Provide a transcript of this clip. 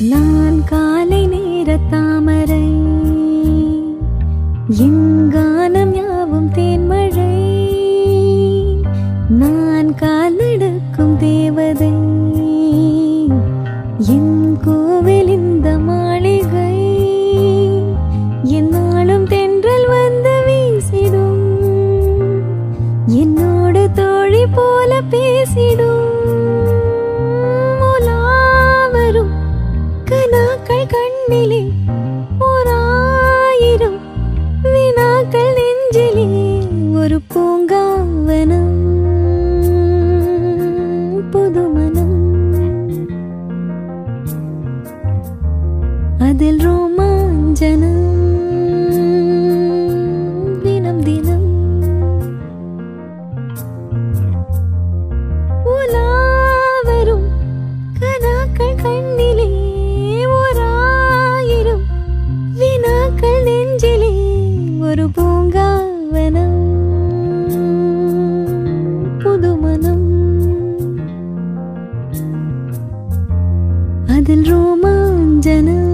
நான் காலை நேர தாமரை, எங்கானம் யாவும் தேன்மழை. நான் காலெடுக்கும் தேவதை, என் கோவில் இந்த மாளிகை. என்னாலும் தென்றல் வந்து வீசிடும், என்னோடு தோழி போல பேசிடும். உலாவரும் கனாக்கள் கண்ணிலே, ஓராயிரம் வினாக்கள் நெஞ்சிலே. ஒரு பூங்காவனம், புதுமனம், அதில் ரோமாஞ்சனம் தினம் தினம். உலாவரும் கனாக்கள் கண்ணிலே, ஓராயிரம் வினாக்கள் நெஞ்சிலே. ஒரு பூங்காவனம், புதுமனம், அதில் ரோமாஞ்சனம்.